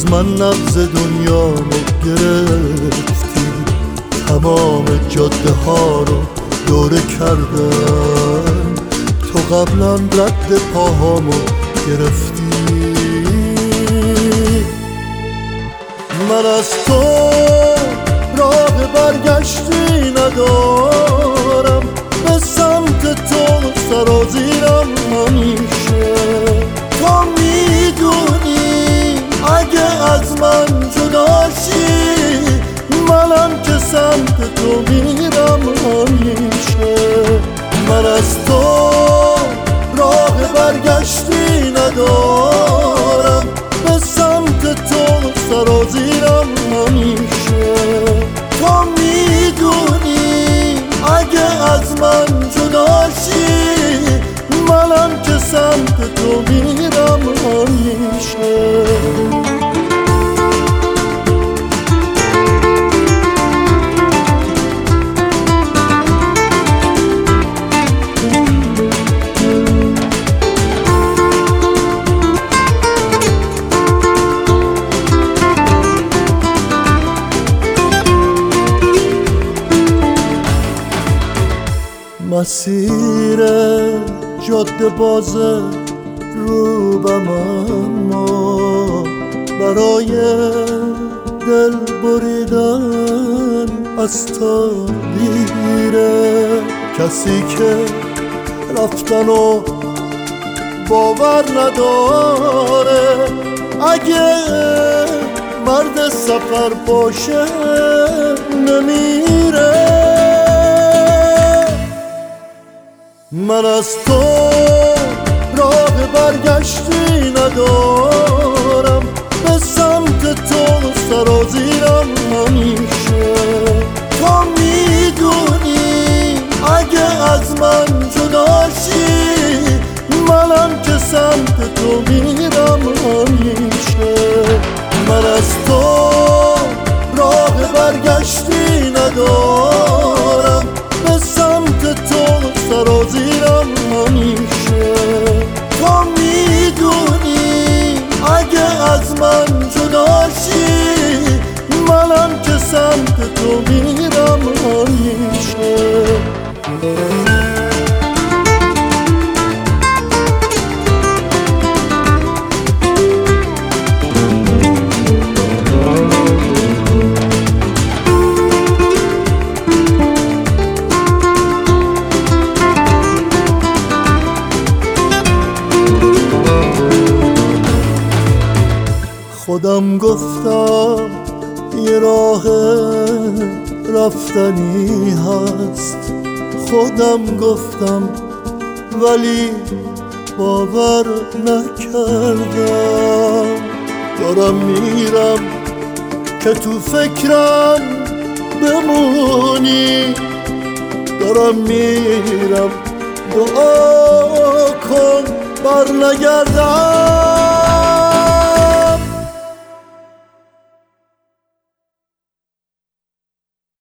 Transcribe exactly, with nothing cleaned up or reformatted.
از من نبض دنیامو گرفتی، تمام جاده ها رو دوره کردم، تو قبلا رد پاهامو گرفتی. من از تو راه برگشتی ندارم، به سمت تو سرازیرم همیشه. تو میدونی اگه از من جدا شی، منم که سمت تو میرم همیشه. من از تو راه برگشتی ندارم، به سمت تو سرازیرم همیشه. تو میدونی اگه از من جدا شی، منم که سمت تو میرم همیشه. مسیر جاده باز روبم، اما برای دل بریدن از تا دیره. کسی که رفتن و باور نداره، اگه مرد سفر باشه نمیره. من از تو راه برگشتی ندارم، به سمت تو سرازیرم همیشه. تو میدونی اگه از من جدا شی، منم که سمت تو میرم همیشه. من از تو راه برگشتی ندارم، به سمت تو سرازیرم همیشه. تو میدونی اگه از من جدا شی، منم که سمت تو میرم همیشه. خودم گفتم یه راه رفتنی هست، خودم گفتم ولی باور نکردم. دارم میرم که تو فکرم بمونی، دارم میرم دعا کن بر نگردم.